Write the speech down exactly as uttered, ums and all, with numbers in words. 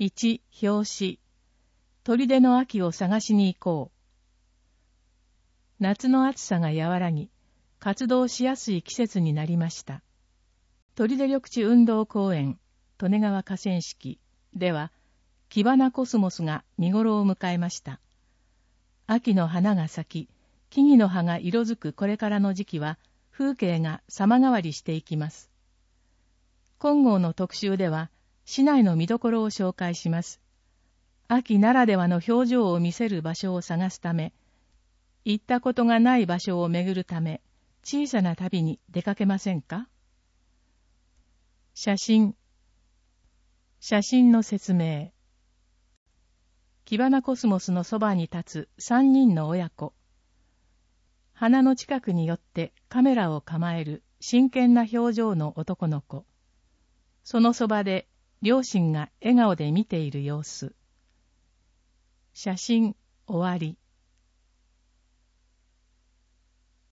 いち、表紙。砦の秋を探しに行こう。夏の暑さが和らぎ、活動しやすい季節になりました。砦緑地運動公園、利根川河川敷では、キバナコスモスが見頃を迎えました。秋の花が咲き、木々の葉が色づくこれからの時期は、風景が様変わりしていきます。今号の特集では、市内の見どころを紹介します。秋ならではの表情を見せる場所を探すため、行ったことがない場所を巡るため、小さな旅に出かけませんか？写真。写真の説明。キバナコスモスのそばに立つ三人の親子。花の近くに寄ってカメラを構える真剣な表情の男の子。そのそばで両親が笑顔で見ている様子。写真終わり。